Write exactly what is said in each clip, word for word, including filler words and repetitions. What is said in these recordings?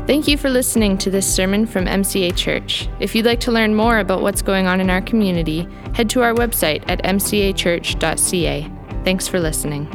Thank you for listening to this sermon from M C A Church. If you'd like to learn more about what's going on in our community, head to our website at m c a church dot c a. Thanks for listening.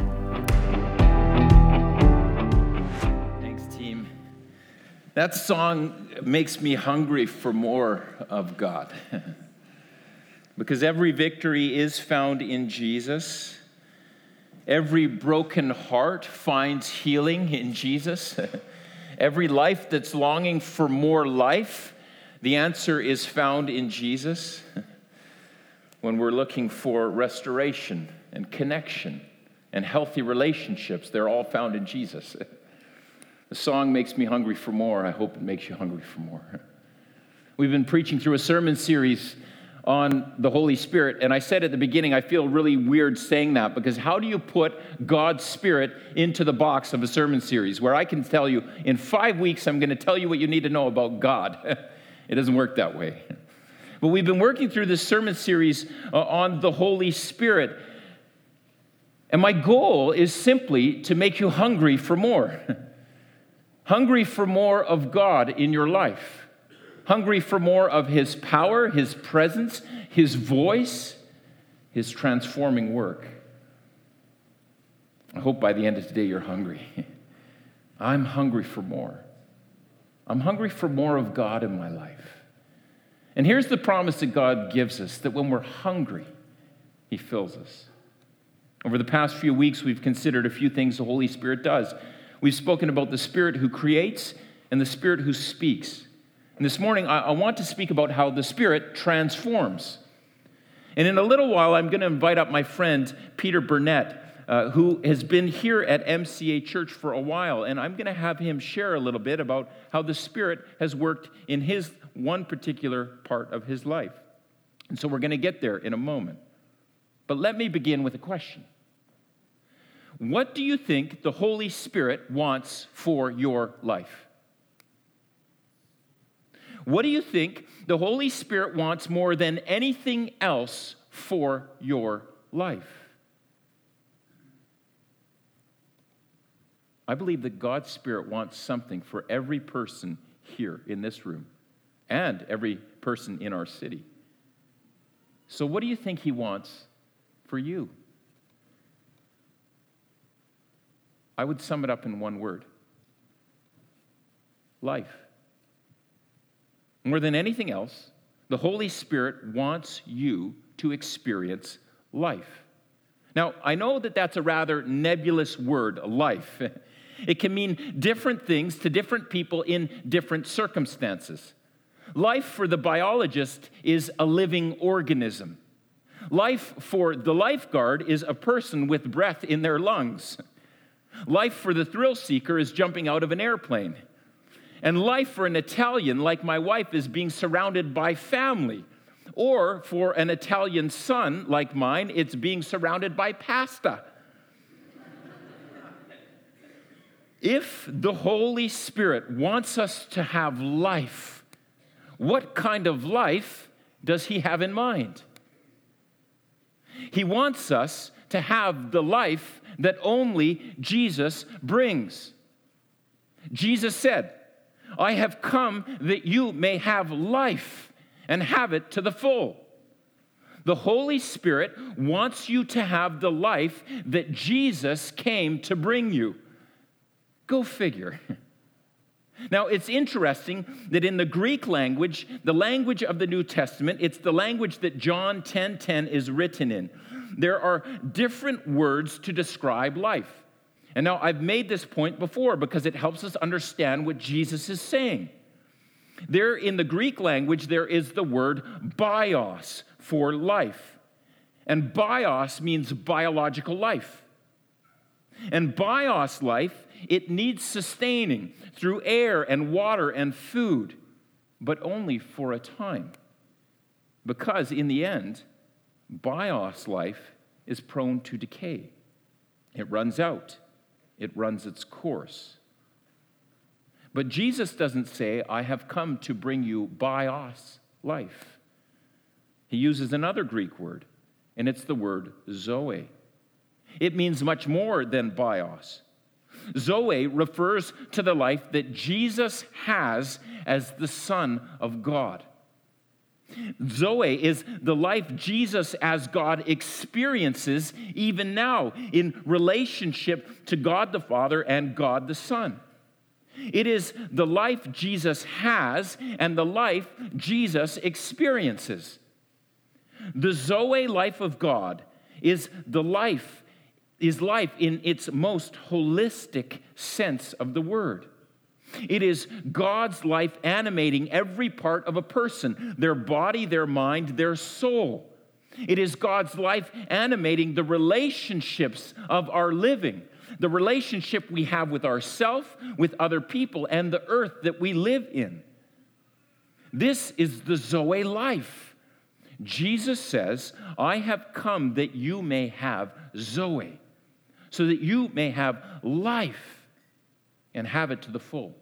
Thanks, team. That song makes me hungry for more of God. Because every victory is found in Jesus. Every broken heart finds healing in Jesus. Every life that's longing for more life, the answer is found in Jesus. When we're looking for restoration and connection and healthy relationships, they're all found in Jesus. The song makes me hungry for more. I hope it makes you hungry for more. We've been preaching through a sermon series on the Holy Spirit, and I said at the beginning, I feel really weird saying that, because how do you put God's Spirit into the box of a sermon series where I can tell you, in five weeks, I'm going to tell you what you need to know about God? It doesn't work that way. But we've been working through this sermon series uh, on the Holy Spirit, and my goal is simply to make you hungry for more. Hungry for more of God in your life. Hungry for more of His power, His presence, His voice, His transforming work. I hope by the end of today you're hungry. I'm hungry for more. I'm hungry for more of God in my life. And here's the promise that God gives us, that when we're hungry, He fills us. Over the past few weeks, we've considered a few things the Holy Spirit does. We've spoken about the Spirit who creates and the Spirit who speaks. And this morning, I, I want to speak about how the Spirit transforms. And in a little while, I'm going to invite up my friend, Peter Burnett, uh, who has been here at M C A Church for a while. And I'm going to have him share a little bit about how the Spirit has worked in his one particular part of his life. And so we're going to get there in a moment. But let me begin with a question. What do you think the Holy Spirit wants for your life? What do you think the Holy Spirit wants more than anything else for your life? I believe that God's Spirit wants something for every person here in this room and every person in our city. So what do you think He wants for you? I would sum it up in one word. Life. More than anything else, the Holy Spirit wants you to experience life. Now, I know that that's a rather nebulous word, life. It can mean different things to different people in different circumstances. Life for the biologist is a living organism. Life for the lifeguard is a person with breath in their lungs. Life for the thrill seeker is jumping out of an airplane. And life for an Italian, like my wife, is being surrounded by family. Or for an Italian son, like mine, it's being surrounded by pasta. If the Holy Spirit wants us to have life, what kind of life does He have in mind? He wants us to have the life that only Jesus brings. Jesus said, I have come that you may have life and have it to the full. The Holy Spirit wants you to have the life that Jesus came to bring you. Go figure. Now, it's interesting that in the Greek language, the language of the New Testament, it's the language that John ten ten is written in. There are different words to describe life. And now I've made this point before because it helps us understand what Jesus is saying. There in the Greek language, there is the word bios for life. And bios means biological life. And bios life, it needs sustaining through air and water and food, but only for a time. Because in the end, bios life is prone to decay. It runs out. It runs its course. But Jesus doesn't say, I have come to bring you bios life. He uses another Greek word, and it's the word zoe. It means much more than bios. Zoe refers to the life that Jesus has as the Son of God. Zoe is the life Jesus as God experiences even now in relationship to God the Father and God the Son. It is the life Jesus has and the life Jesus experiences. The Zoe life of God is the life, is life in its most holistic sense of the word. It is God's life animating every part of a person, their body, their mind, their soul. It is God's life animating the relationships of our living, the relationship we have with ourselves, with other people, and the earth that we live in. This is the Zoe life. Jesus says, I have come that you may have Zoe, so that you may have life and have it to the full.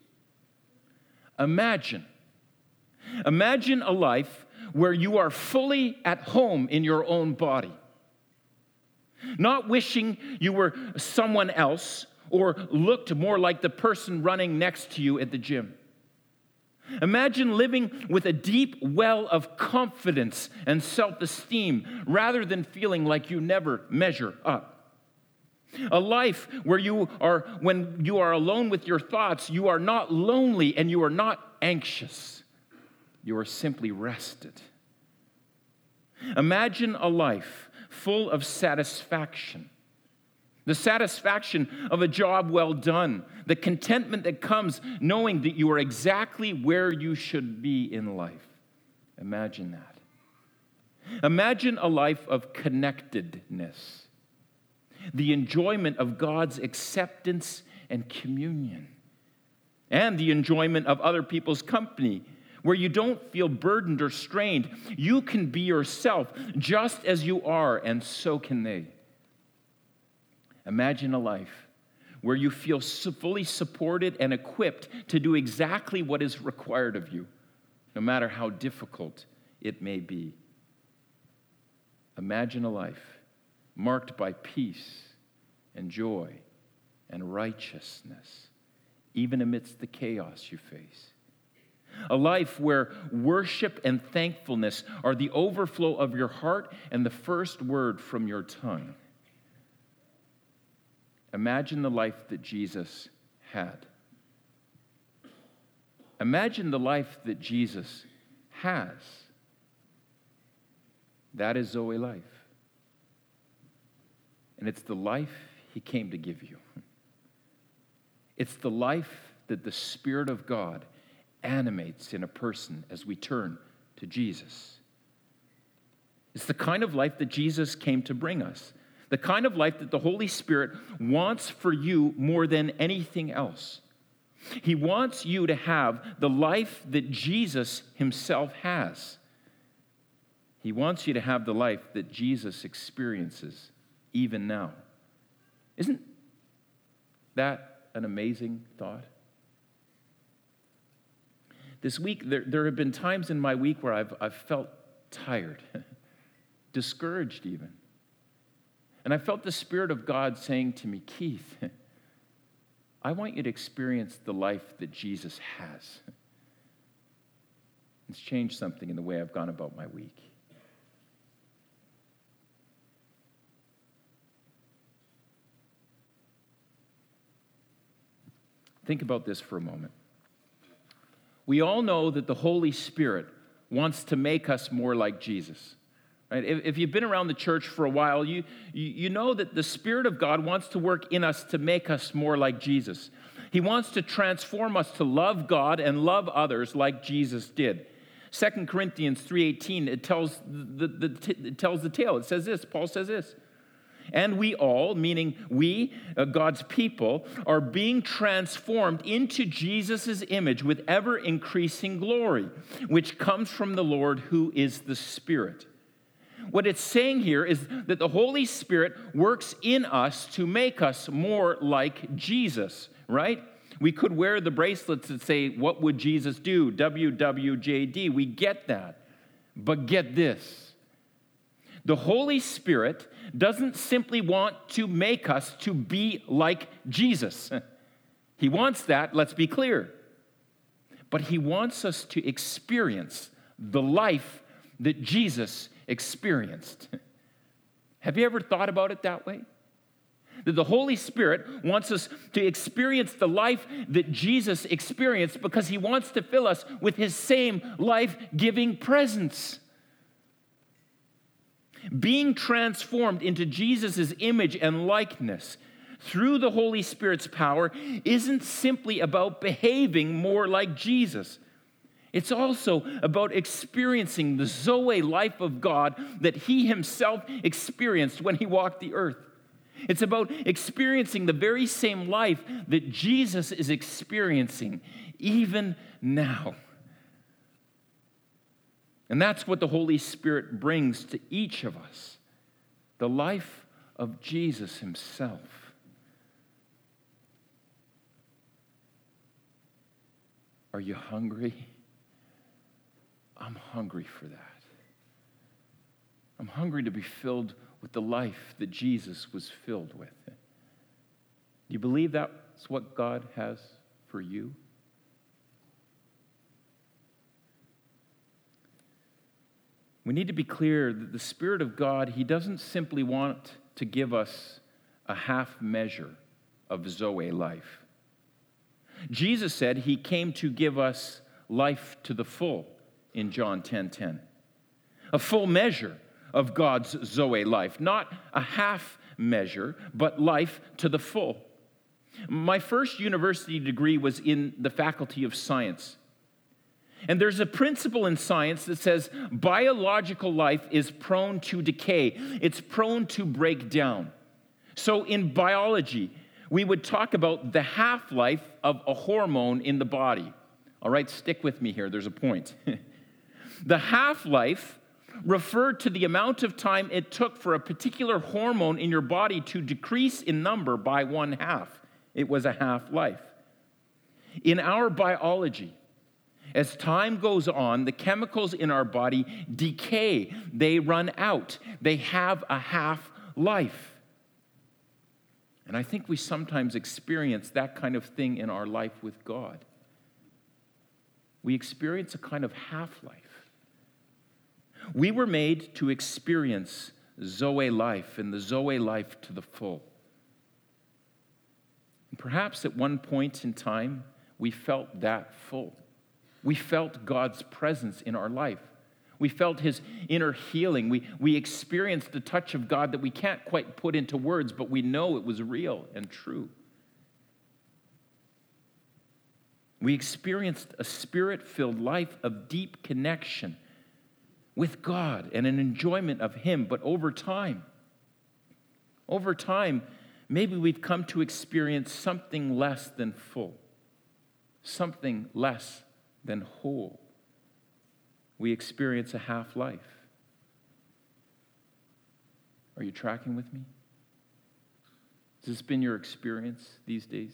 Imagine, imagine a life where you are fully at home in your own body, not wishing you were someone else or looked more like the person running next to you at the gym. Imagine living with a deep well of confidence and self-esteem rather than feeling like you never measure up. A life where you are, when you are alone with your thoughts, you are not lonely and you are not anxious. You are simply rested. Imagine a life full of satisfaction. The satisfaction of a job well done. The contentment that comes knowing that you are exactly where you should be in life. Imagine that. Imagine a life of connectedness. The enjoyment of God's acceptance and communion, and the enjoyment of other people's company, where you don't feel burdened or strained. You can be yourself just as you are, and so can they. Imagine a life where you feel fully supported and equipped to do exactly what is required of you, no matter how difficult it may be. Imagine a life marked by peace and joy and righteousness, even amidst the chaos you face. A life where worship and thankfulness are the overflow of your heart and the first word from your tongue. Imagine the life that Jesus had. Imagine the life that Jesus has. That is Zoe life. And it's the life he came to give you. It's the life that the Spirit of God animates in a person as we turn to Jesus. It's the kind of life that Jesus came to bring us. The kind of life that the Holy Spirit wants for you more than anything else. He wants you to have the life that Jesus himself has. He wants you to have the life that Jesus experiences even now. Isn't that an amazing thought? This week, there, there have been times in my week where I've, I've felt tired, discouraged even. And I felt the Spirit of God saying to me, Keith, I want you to experience the life that Jesus has. It's changed something in the way I've gone about my week. Think about this for a moment. We all know that the Holy Spirit wants to make us more like Jesus. Right? If, if you've been around the church for a while, you, you, you know that the Spirit of God wants to work in us to make us more like Jesus. He wants to transform us to love God and love others like Jesus did. Second Corinthians three eighteen, it tells the, the, it tells the tale. It says this, Paul says this. And we all, meaning we, uh, God's people, are being transformed into Jesus' image with ever-increasing glory, which comes from the Lord who is the Spirit. What it's saying here is that the Holy Spirit works in us to make us more like Jesus, right? We could wear the bracelets that say, what would Jesus do? W W J D. We get that. But get this. The Holy Spirit doesn't simply want to make us to be like Jesus. He wants that, let's be clear. But he wants us to experience the life that Jesus experienced. Have you ever thought about it that way? That the Holy Spirit wants us to experience the life that Jesus experienced because he wants to fill us with his same life-giving presence. Being transformed into Jesus' image and likeness through the Holy Spirit's power isn't simply about behaving more like Jesus. It's also about experiencing the Zoe life of God that he himself experienced when he walked the earth. It's about experiencing the very same life that Jesus is experiencing even now. And that's what the Holy Spirit brings to each of us, the life of Jesus himself. Are you hungry? I'm hungry for that. I'm hungry to be filled with the life that Jesus was filled with. Do you believe that's what God has for you? We need to be clear that the Spirit of God, he doesn't simply want to give us a half measure of Zoe life. Jesus said he came to give us life to the full in John ten ten. A full measure of God's Zoe life, not a half measure, but life to the full. My first university degree was in the Faculty of Science. And there's a principle in science that says biological life is prone to decay. It's prone to break down. So in biology, we would talk about the half-life of a hormone in the body. All right, stick with me here. There's a point. The half-life referred to the amount of time it took for a particular hormone in your body to decrease in number by one half. It was a half-life. In our biology, as time goes on, the chemicals in our body decay. They run out. They have a half-life. And I think we sometimes experience that kind of thing in our life with God. We experience a kind of half-life. We were made to experience Zoe life, and the Zoe life to the full. And perhaps at one point in time, we felt that full. We felt God's presence in our life. We felt his inner healing. We, we experienced the touch of God that we can't quite put into words, but we know it was real and true. We experienced a spirit-filled life of deep connection with God and an enjoyment of him. But over time, over time, maybe we've come to experience something less than full, something less than whole. We experience a half-life. Are you tracking with me? Has this been your experience these days?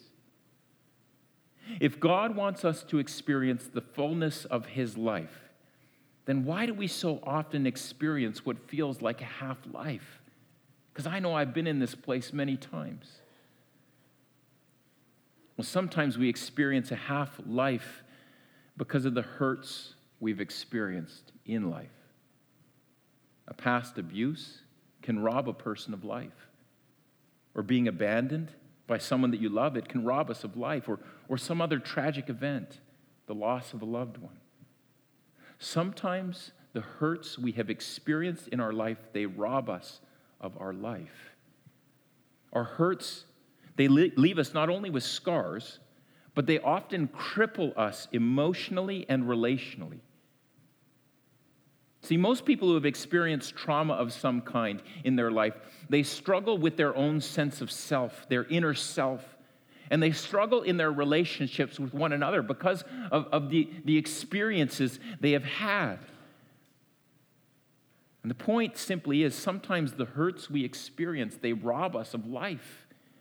If God wants us to experience the fullness of his life, then why do we so often experience what feels like a half-life? Because I know I've been in this place many times. Well, sometimes we experience a half-life because of the hurts we've experienced in life. A past abuse can rob a person of life. Or being abandoned by someone that you love, it can rob us of life. Or, or some other tragic event, the loss of a loved one. Sometimes the hurts we have experienced in our life, they rob us of our life. Our hurts, they leave us not only with scars, but they often cripple us emotionally and relationally. See, most people who have experienced trauma of some kind in their life, they struggle with their own sense of self, their inner self, and they struggle in their relationships with one another because of, of the, the experiences they have had. And the point simply is, sometimes the hurts we experience, they rob us of life.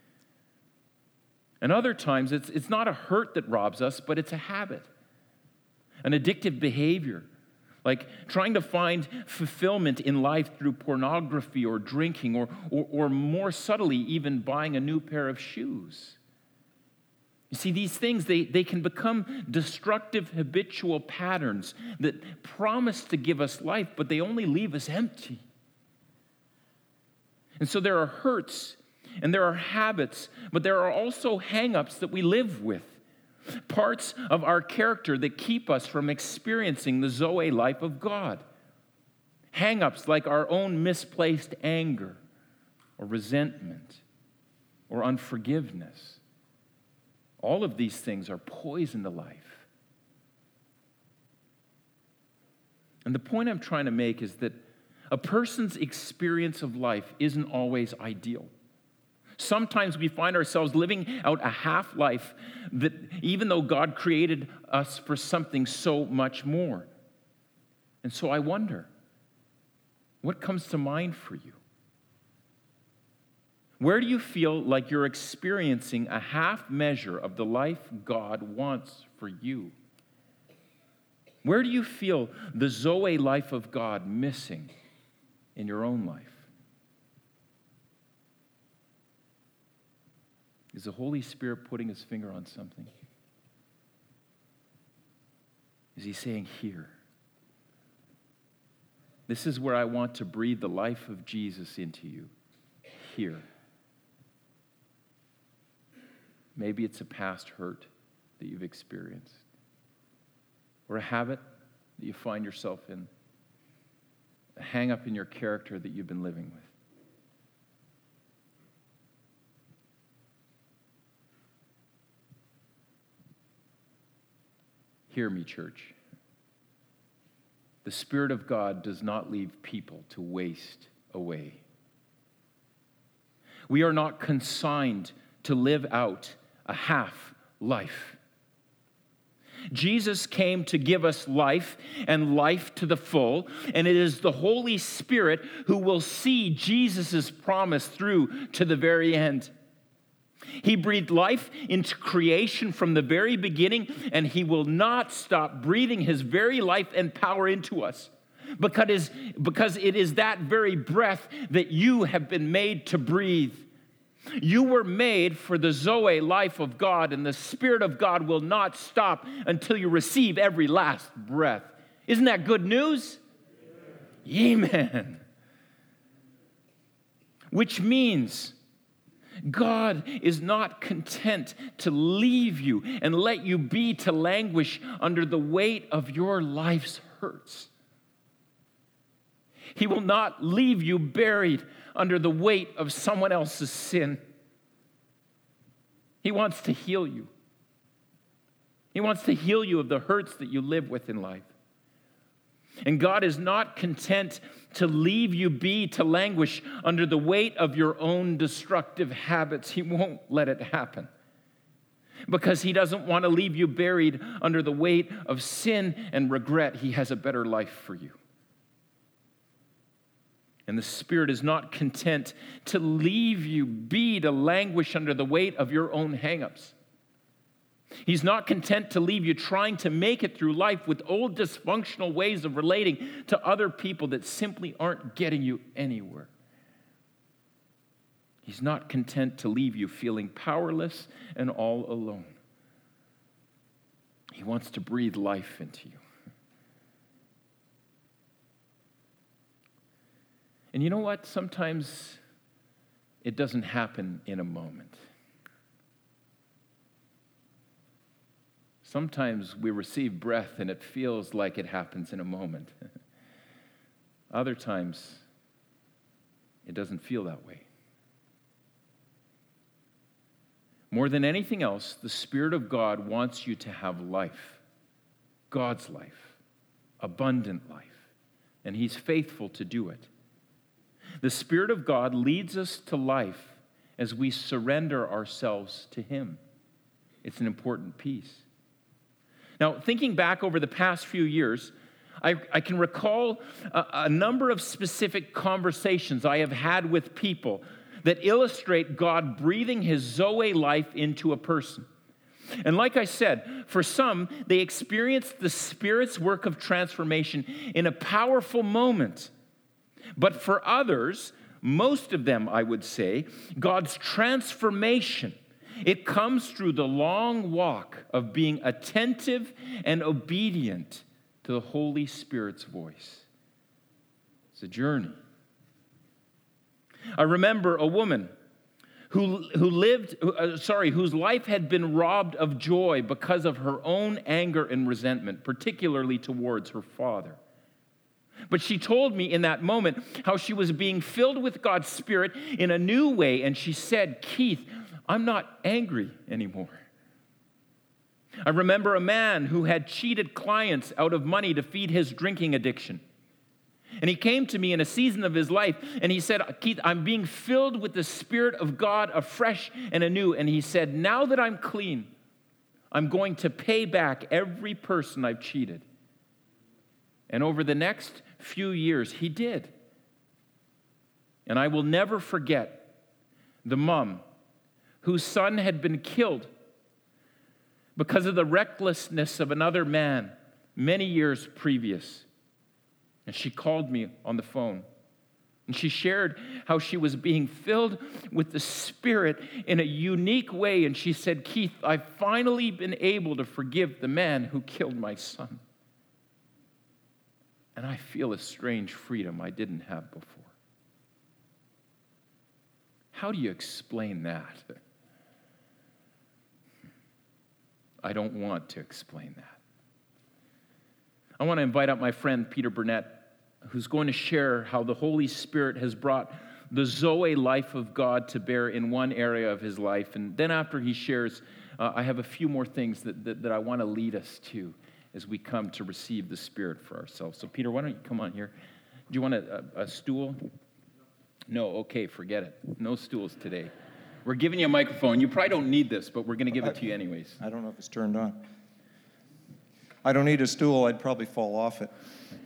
And other times, it's, it's not a hurt that robs us, but it's a habit, an addictive behavior, like trying to find fulfillment in life through pornography or drinking, or, or, or more subtly, even buying a new pair of shoes. You see, these things, they, they can become destructive habitual patterns that promise to give us life, but they only leave us empty. And so there are hurts and there are habits, but there are also hang-ups that we live with, parts of our character that keep us from experiencing the Zoe life of God. Hang-ups like our own misplaced anger or resentment or unforgiveness. All of these things are poison to life. And the point I'm trying to make is that a person's experience of life isn't always ideal. Sometimes we find ourselves living out a half life that even though God created us for something so much more. And so I wonder, what comes to mind for you? Where do you feel like you're experiencing a half measure of the life God wants for you? Where do you feel the Zoe life of God missing in your own life? Is the Holy Spirit putting his finger on something? Is he saying, here? This is where I want to breathe the life of Jesus into you. Here. Maybe it's a past hurt that you've experienced, or a habit that you find yourself in, a hang-up in your character that you've been living with. Hear me, church. The Spirit of God does not leave people to waste away. We are not consigned to live out a half life. Jesus came to give us life and life to the full, and it is the Holy Spirit who will see Jesus' promise through to the very end. He breathed life into creation from the very beginning, and he will not stop breathing his very life and power into us, because, because it is that very breath that you have been made to breathe. You were made for the Zoe life of God, and the Spirit of God will not stop until you receive every last breath. Isn't that good news? Amen. Amen. Which means God is not content to leave you and let you be to languish under the weight of your life's hurts. He will not leave you buried under the weight of someone else's sin. He wants to heal you. He wants to heal you of the hurts that you live with in life. And God is not content to leave you be to languish under the weight of your own destructive habits. He won't let it happen, because he doesn't want to leave you buried under the weight of sin and regret. He has a better life for you. And the Spirit is not content to leave you be to languish under the weight of your own hang-ups. He's not content to leave you trying to make it through life with old dysfunctional ways of relating to other people that simply aren't getting you anywhere. He's not content to leave you feeling powerless and all alone. He wants to breathe life into you. And you know what? Sometimes it doesn't happen in a moment. Sometimes we receive breath and it feels like it happens in a moment. Other times, it doesn't feel that way. More than anything else, the Spirit of God wants you to have life, God's life, abundant life, and He's faithful to do it. The Spirit of God leads us to life as we surrender ourselves to Him. It's an important piece. Now, thinking back over the past few years, I, I can recall a, a number of specific conversations I have had with people that illustrate God breathing His Zoe life into a person. And like I said, for some, they experienced the Spirit's work of transformation in a powerful moment. But for others, most of them, I would say, God's transformation, it comes through the long walk of being attentive and obedient to the Holy Spirit's voice. It's a journey. I remember a woman who, who lived, uh, sorry, whose life had been robbed of joy because of her own anger and resentment, particularly towards her father. But she told me in that moment how she was being filled with God's Spirit in a new way, and she said, "Keith, I'm not angry anymore." I remember a man who had cheated clients out of money to feed his drinking addiction. And he came to me in a season of his life, and he said, "Keith, I'm being filled with the Spirit of God afresh and anew." And he said, "Now that I'm clean, I'm going to pay back every person I've cheated." And over the next few years, he did. And I will never forget the mom whose son had been killed because of the recklessness of another man many years previous. And she called me on the phone. And she shared how she was being filled with the Spirit in a unique way. And she said, "Keith, I've finally been able to forgive the man who killed my son. And I feel a strange freedom I didn't have before." How do you explain that? I don't want to explain that. I want to invite up my friend Peter Burnett, who's going to share how the Holy Spirit has brought the Zoe life of God to bear in one area of his life. And then after he shares, uh, I have a few more things that, that, that I want to lead us to as we come to receive the Spirit for ourselves. So Peter, why don't you come on here? Do you want a, a, a stool? No, okay, forget it. No stools today. We're giving you a microphone. You probably don't need this, but we're going to give it to you anyways. I don't know if it's turned on. I don't need a stool. I'd probably fall off it.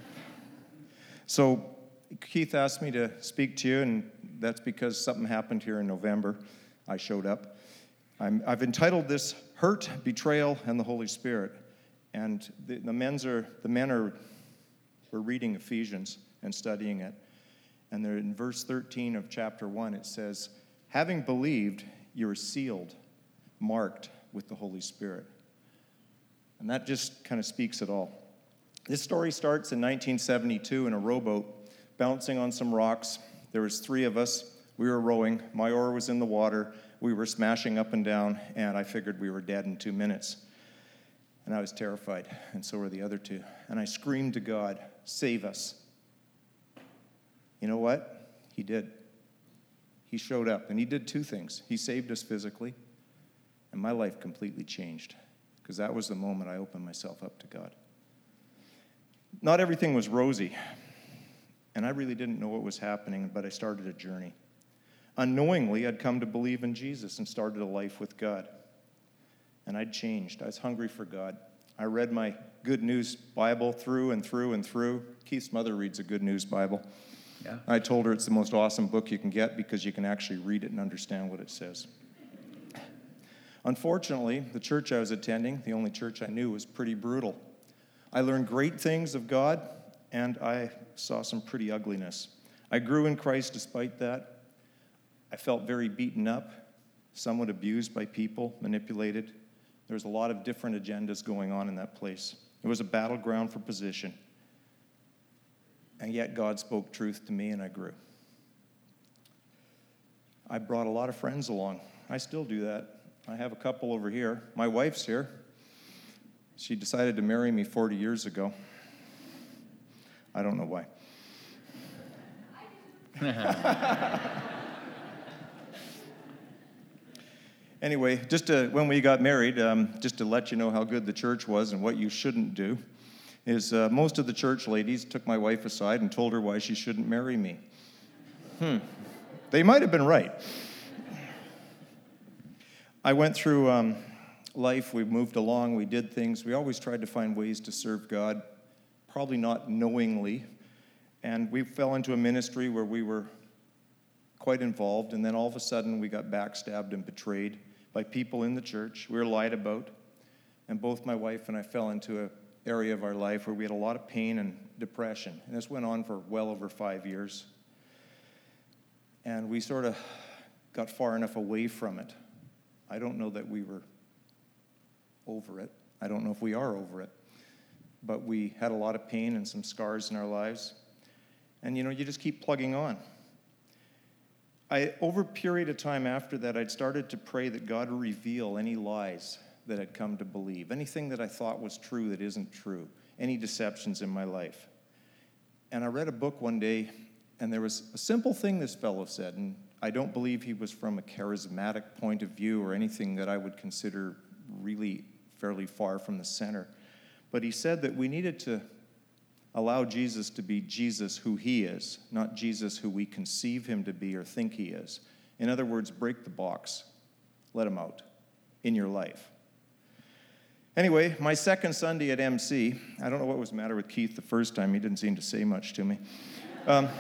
So Keith asked me to speak to you, and that's because something happened here in November. I showed up. I'm, I've entitled this "Hurt, Betrayal, and the Holy Spirit." And the, the, men's are, the men are we're reading Ephesians and studying it. And they're in verse thirteen of chapter one, it says, "Having believed, you are sealed, marked with the Holy Spirit." And that just kind of speaks it all. This story starts in nineteen seventy-two in a rowboat, bouncing on some rocks. There was three of us. We were rowing. My oar was in the water. We were smashing up and down, and I figured we were dead in two minutes. And I was terrified, and so were the other two. And I screamed to God, "Save us." You know what? He did. He showed up, and he did two things. He saved us physically, and my life completely changed, because that was the moment I opened myself up to God. Not everything was rosy, and I really didn't know what was happening, but I started a journey. Unknowingly, I'd come to believe in Jesus and started a life with God. And I'd changed. I was hungry for God. I read my Good News Bible through and through and through. Keith's mother reads a Good News Bible. Yeah. I told her it's the most awesome book you can get because you can actually read it and understand what it says. Unfortunately, the church I was attending, the only church I knew, was pretty brutal. I learned great things of God, and I saw some pretty ugliness. I grew in Christ despite that. I felt very beaten up, somewhat abused by people, manipulated. There was a lot of different agendas going on in that place. It was a battleground for position. And yet God spoke truth to me, and I grew. I brought a lot of friends along. I still do that. I have a couple over here. My wife's here. She decided to marry me forty years ago. I don't know why. Anyway, just to, when we got married, um, just to let you know how good the church was and what you shouldn't do, is uh, most of the church ladies took my wife aside and told her why she shouldn't marry me. Hmm. They might have been right. I went through um, life. We moved along. We did things. We always tried to find ways to serve God, probably not knowingly. And we fell into a ministry where we were quite involved, and then all of a sudden we got backstabbed and betrayed. by people in the church. We were lied about. And both my wife and I fell into an area of our life where we had a lot of pain and depression. And this went on for well over five years. And we sort of got far enough away from it. I don't know that we were over it. I don't know if we are over it. But we had a lot of pain and some scars in our lives. And, you know, you just keep plugging on. I, over a period of time after that, I'd started to pray that God would reveal any lies that I'd come to believe, anything that I thought was true that isn't true, any deceptions in my life. And I read a book one day, and there was a simple thing this fellow said, and I don't believe he was from a charismatic point of view or anything that I would consider really fairly far from the center. But he said that we needed to allow Jesus to be Jesus who he is, not Jesus who we conceive him to be or think he is. In other words, break the box. Let him out in your life. Anyway, my second Sunday at M C, I don't know what was the matter with Keith the first time. He didn't seem to say much to me. Um,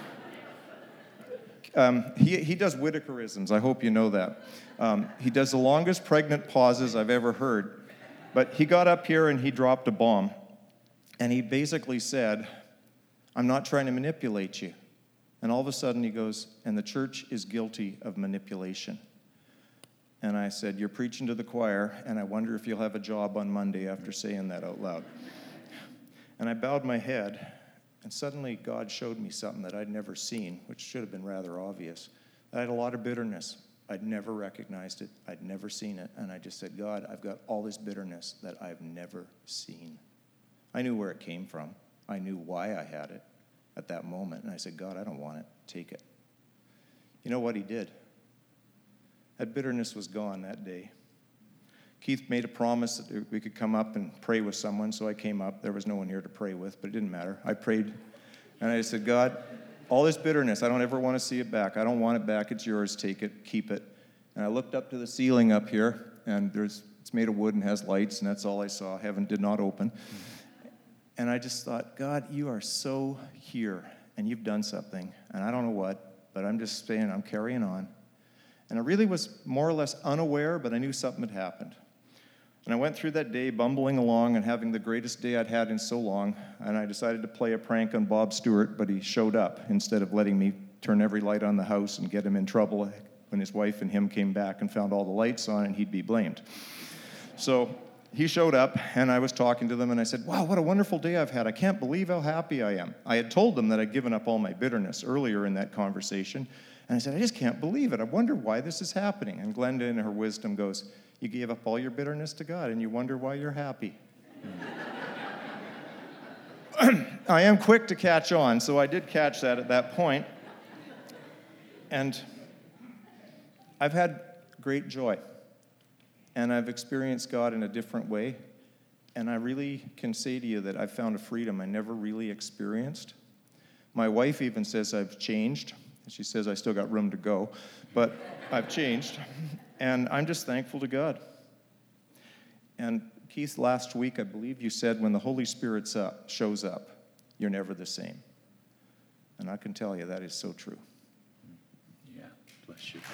um, he, he does Whitakerisms. I hope you know that. Um, he does the longest pregnant pauses I've ever heard. But he got up here and he dropped a bomb. And he basically said, I'm not trying to manipulate you. And all of a sudden he goes, and the church is guilty of manipulation. And I said, you're preaching to the choir, and I wonder if you'll have a job on Monday after saying that out loud. And I bowed my head, and suddenly God showed me something that I'd never seen, which should have been rather obvious. I had a lot of bitterness. I'd never recognized it. I'd never seen it. And I just said, God, I've got all this bitterness that I've never seen. I knew where it came from. I knew why I had it at that moment. And I said, God, I don't want it. Take it. You know what he did? That bitterness was gone that day. Keith made a promise that we could come up and pray with someone, so I came up. There was no one here to pray with, but it didn't matter. I prayed, and I said, God, all this bitterness, I don't ever want to see it back. I don't want it back. It's yours. Take it. Keep it. And I looked up to the ceiling up here, and there's it's made of wood and has lights, and that's all I saw. Heaven did not open. And I just thought, God, you are so here, and you've done something, and I don't know what, but I'm just saying, I'm carrying on. And I really was more or less unaware, but I knew something had happened. And I went through that day bumbling along and having the greatest day I'd had in so long, and I decided to play a prank on Bob Stewart, but he showed up instead of letting me turn every light on the house and get him in trouble when his wife and him came back and found all the lights on, and he'd be blamed. So he showed up, and I was talking to them, and I said, wow, what a wonderful day I've had. I can't believe how happy I am. I had told them that I'd given up all my bitterness earlier in that conversation, and I said, I just can't believe it. I wonder why this is happening. And Glenda, in her wisdom, goes, you gave up all your bitterness to God, and you wonder why you're happy. I am quick to catch on, so I did catch that at that point. And I've had great joy. And I've experienced God in a different way. And I really can say to you that I've found a freedom I never really experienced. My wife even says I've changed. She says I still got room to go, but I've changed. And I'm just thankful to God. And Keith, last week, I believe you said when the Holy Spirit up, shows up, you're never the same. And I can tell you that is so true. Yeah, bless you.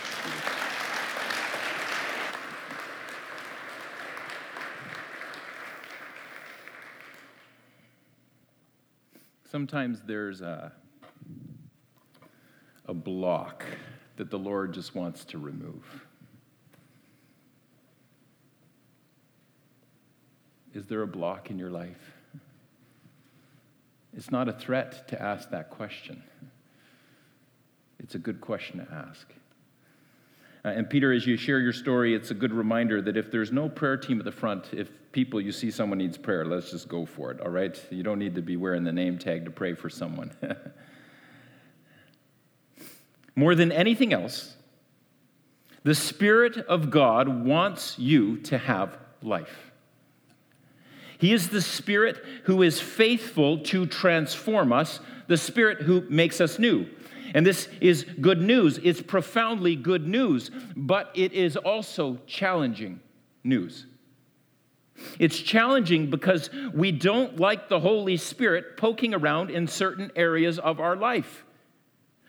Sometimes there's a, a block that the Lord just wants to remove. Is there a block in your life? It's not a threat to ask that question. It's a good question to ask. Uh, and Peter, as you share your story, it's a good reminder that if there's no prayer team at the front, if people, you see someone needs prayer, let's just go for it, all right? You don't need to be wearing the name tag to pray for someone. More than anything else, the Spirit of God wants you to have life. He is the Spirit who is faithful to transform us, the Spirit who makes us new. And this is good news. It's profoundly good news, but it is also challenging news. It's challenging because we don't like the Holy Spirit poking around in certain areas of our life.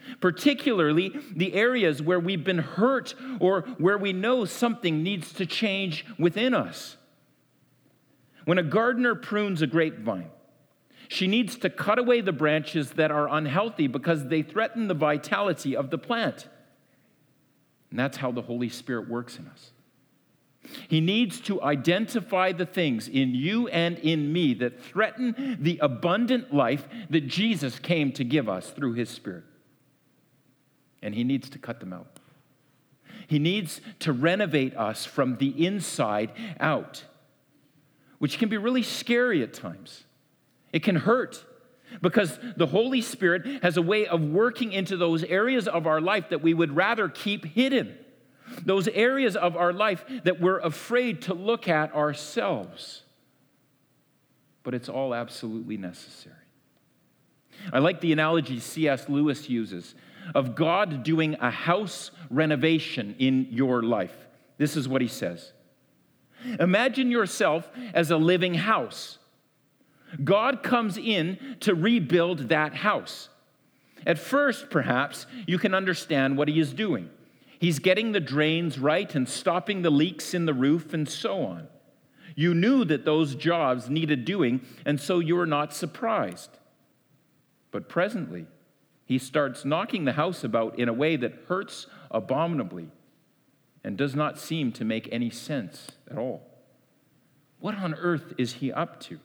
particularly the areas where we've been hurt or where we know something needs to change within us. When a gardener prunes a grapevine, she needs to cut away the branches that are unhealthy because they threaten the vitality of the plant. And that's how the Holy Spirit works in us. He needs to identify the things in you and in me that threaten the abundant life that Jesus came to give us through his Spirit. And he needs to cut them out. He needs to renovate us from the inside out, which can be really scary at times. It can hurt because the Holy Spirit has a way of working into those areas of our life that we would rather keep hidden. Those areas of our life that we're afraid to look at ourselves. But it's all absolutely necessary. I like the analogy C S Lewis uses of God doing a house renovation in your life. This is what he says. Imagine yourself as a living house. God comes in to rebuild that house. At first, perhaps, you can understand what he is doing. He's getting the drains right and stopping the leaks in the roof and so on. You knew that those jobs needed doing, and so you were not surprised. But presently, he starts knocking the house about in a way that hurts abominably and does not seem to make any sense at all. What on earth is he up to?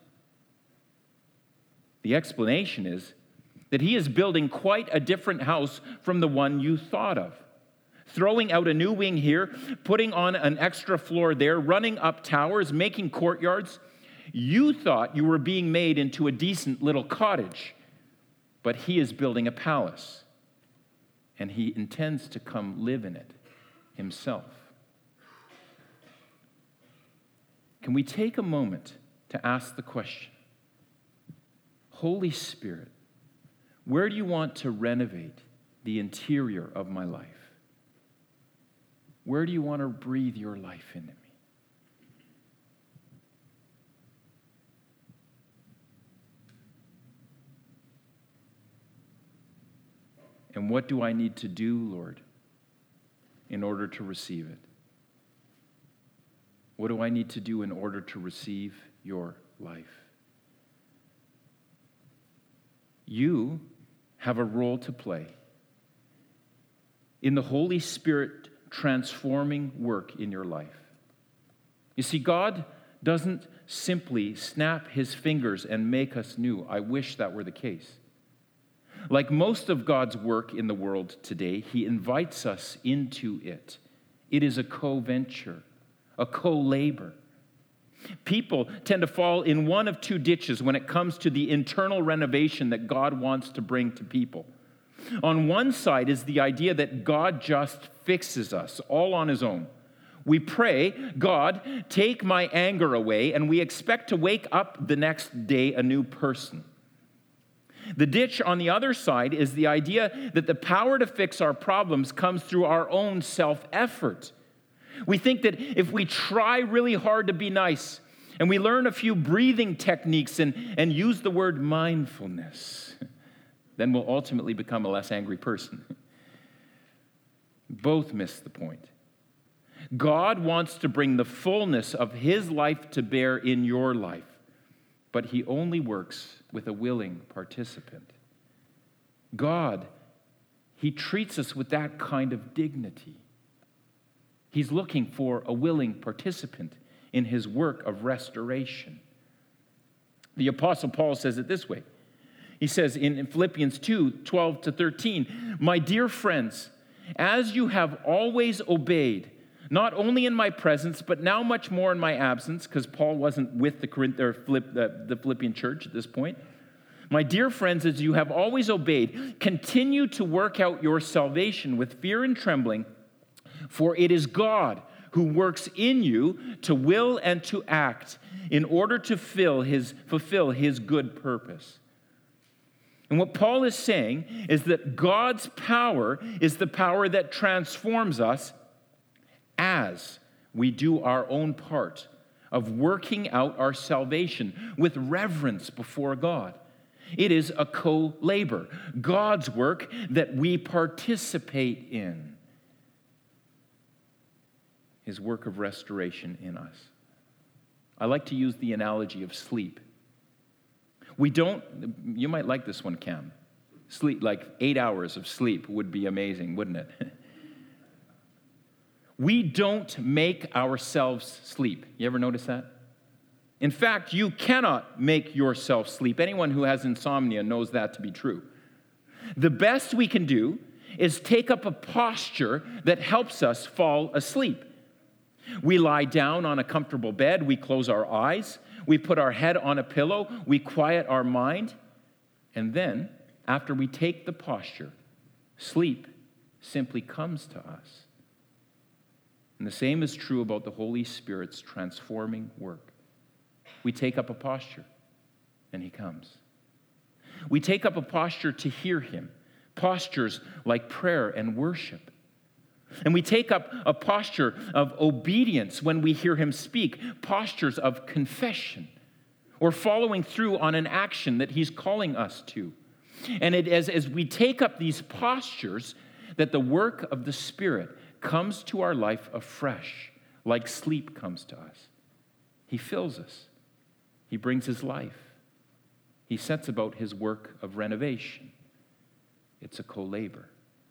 The explanation is that he is building quite a different house from the one you thought of. Throwing out a new wing here, putting on an extra floor there, running up towers, making courtyards. You thought you were being made into a decent little cottage, but he is building a palace, and he intends to come live in it himself. Can we take a moment to ask the question, Holy Spirit, where do you want to renovate the interior of my life? Where do you want to breathe your life into me? And what do I need to do, Lord, in order to receive it? What do I need to do in order to receive your life? You have a role to play in the Holy Spirit transforming work in your life. You see, God doesn't simply snap his fingers and make us new. I wish that were the case. Like most of God's work in the world today, he invites us into it. It is a co-venture, a co-labor. People tend to fall in one of two ditches when it comes to the internal renovation that God wants to bring to people. On one side is the idea that God just fixes us all on his own. We pray, God, take my anger away, and we expect to wake up the next day a new person. The ditch on the other side is the idea that the power to fix our problems comes through our own self-effort. We think that if we try really hard to be nice and we learn a few breathing techniques and, and use the word mindfulness, then we'll ultimately become a less angry person. Both miss the point. God wants to bring the fullness of his life to bear in your life, but he only works with a willing participant. God, he treats us with that kind of dignity. He's looking for a willing participant in his work of restoration. The Apostle Paul says it this way. He says in Philippians two, twelve to thirteen, "My dear friends, as you have always obeyed, not only in my presence, but now much more in my absence," because Paul wasn't with the, Corinth, or Philipp, the, the Philippian church at this point. "My dear friends, as you have always obeyed, continue to work out your salvation with fear and trembling, for it is God who works in you to will and to act in order to fill his, fulfill his good purpose." And what Paul is saying is that God's power is the power that transforms us as we do our own part of working out our salvation with reverence before God. It is a co-labor, God's work that we participate in. His work of restoration in us. I like to use the analogy of sleep. We don't, you might like this one, Cam. Sleep, like eight hours of sleep would be amazing, wouldn't it? We don't make ourselves sleep. You ever notice that? In fact, you cannot make yourself sleep. Anyone who has insomnia knows that to be true. The best we can do is take up a posture that helps us fall asleep. We lie down on a comfortable bed, we close our eyes, we put our head on a pillow, we quiet our mind, and then, after we take the posture, sleep simply comes to us. And the same is true about the Holy Spirit's transforming work. We take up a posture, and he comes. We take up a posture to hear him, postures like prayer and worship. And we take up a posture of obedience when we hear him speak, postures of confession, or following through on an action that he's calling us to. And it is as we take up these postures that the work of the Spirit comes to our life afresh, like sleep comes to us. He fills us. He brings his life. He sets about his work of renovation. It's a co-labor.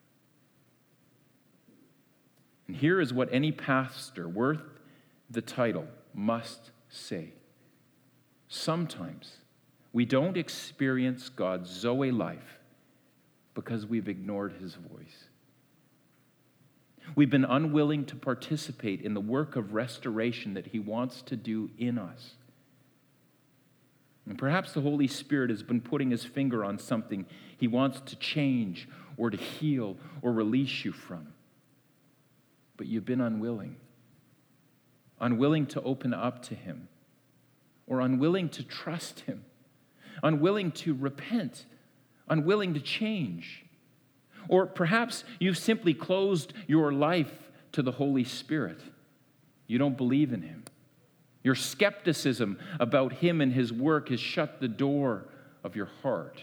And here is what any pastor worth the title must say. Sometimes we don't experience God's Zoe life because we've ignored his voice. We've been unwilling to participate in the work of restoration that he wants to do in us. And perhaps the Holy Spirit has been putting his finger on something he wants to change or to heal or release you from. But you've been unwilling. Unwilling to open up to him, or unwilling to trust him, unwilling to repent, unwilling to change. Or perhaps you've simply closed your life to the Holy Spirit. You don't believe in him. Your skepticism about him and his work has shut the door of your heart.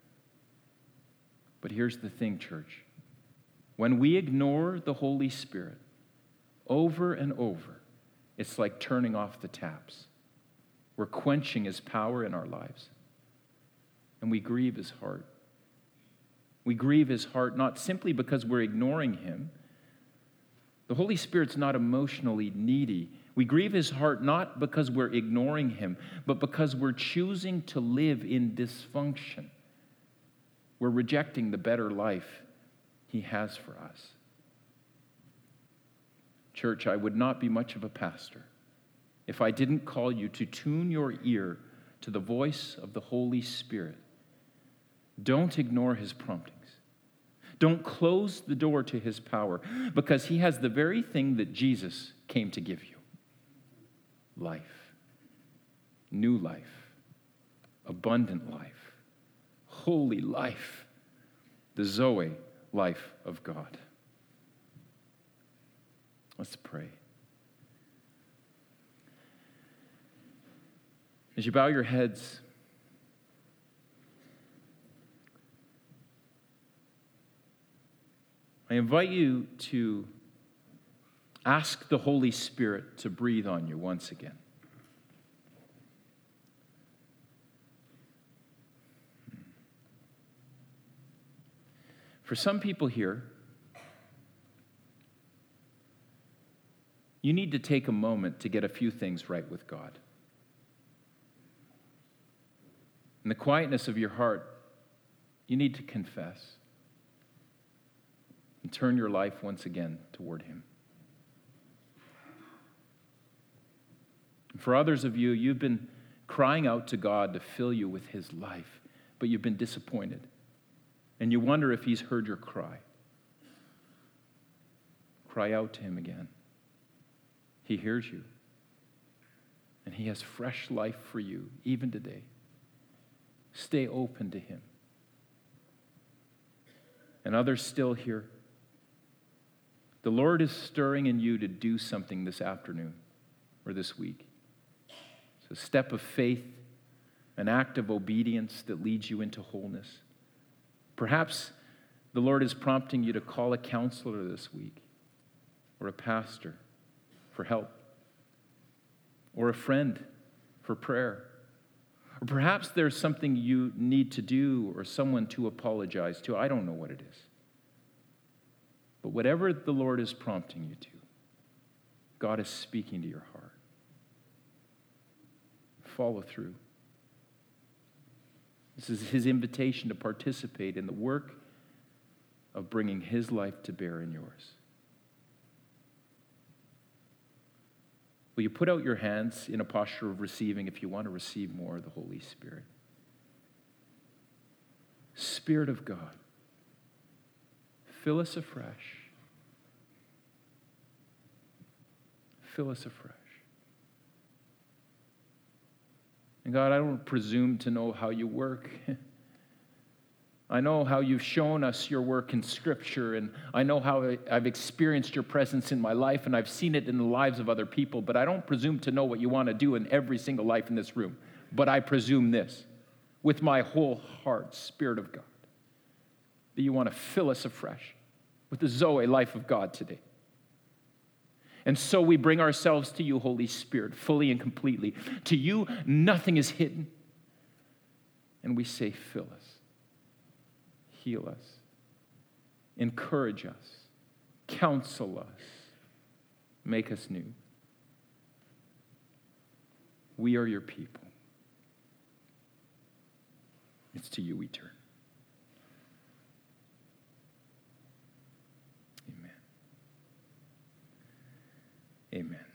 But here's the thing, church. When we ignore the Holy Spirit over and over, it's like turning off the taps. We're quenching his power in our lives. And we grieve his heart. We grieve his heart not simply because we're ignoring him. The Holy Spirit's not emotionally needy. We grieve his heart not because we're ignoring him, but because we're choosing to live in dysfunction. We're rejecting the better life he has for us. Church, I would not be much of a pastor if I didn't call you to tune your ear to the voice of the Holy Spirit. Don't ignore his promptings. Don't close the door to his power, because he has the very thing that Jesus came to give you. Life. New life. Abundant life. Holy life. The Zoe life of God. Let's pray. As you bow your heads, I invite you to ask the Holy Spirit to breathe on you once again. For some people here, you need to take a moment to get a few things right with God. In the quietness of your heart, you need to confess and turn your life once again toward him. And for others of you, you've been crying out to God to fill you with his life, but you've been disappointed. And you wonder if he's heard your cry. Cry out to him again. He hears you. And he has fresh life for you, even today. Stay open to him. And others still here. The Lord is stirring in you to do something this afternoon or this week. It's a step of faith, an act of obedience that leads you into wholeness. Perhaps the Lord is prompting you to call a counselor this week, or a pastor for help, or a friend for prayer. Or perhaps there's something you need to do or someone to apologize to. I don't know what it is. But whatever the Lord is prompting you to, God is speaking to your heart. Follow through. This is his invitation to participate in the work of bringing his life to bear in yours. Will you put out your hands in a posture of receiving if you want to receive more of the Holy Spirit? Spirit of God, fill us afresh. Fill us afresh. And God, I don't presume to know how you work. I know how you've shown us your work in Scripture, and I know how I've experienced your presence in my life, and I've seen it in the lives of other people, but I don't presume to know what you want to do in every single life in this room. But I presume this, with my whole heart, Spirit of God, that you want to fill us afresh with the Zoe life of God today. And so we bring ourselves to you, Holy Spirit, fully and completely. To you, nothing is hidden. And we say, fill us. Heal us, encourage us, counsel us, make us new. We are your people. It's to you we turn. Amen. Amen.